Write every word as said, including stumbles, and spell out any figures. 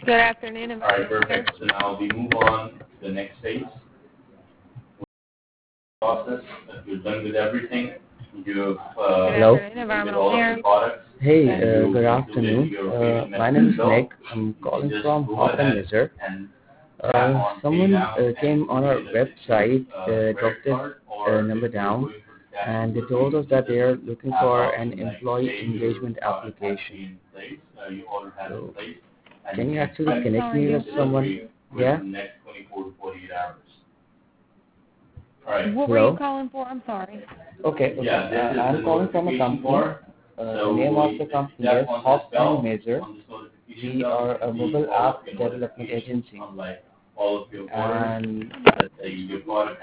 Good afternoon, All right, American. perfect. So now we move on to the next phase process. If you're done with everything, you've uh, Good Hello. afternoon, with environmental all of care. the products. Hey, And uh, you good included afternoon. your Uh, payment my method name is itself. Nick. I'm You can calling just from go Hop and ahead Measure. and tap Uh, on Pay someone Now uh, and came on our create a website, uh, uh, credit dropped this card, uh, or number if you're down, going for the cash and they delivery, told us you that can they just are looking have for the an option like employee pay your engagement product application. actually in place. Uh, you already have it in So, place, and can you you can actually expect I'm connect sorry, me your with someone? delivery Yeah? within the next twenty-four to forty-eight hours. All right. what were you Hello? calling for? I'm sorry. Okay, okay. Yeah, this Uh, is the I'm calling from a notification company. bar. Uh, the So name of the if you company tap is on this Hop and bell, Measure. on this notification We bell, you are a can see mobile all of app your development notifications, agency, unlike all of your orders and that say your product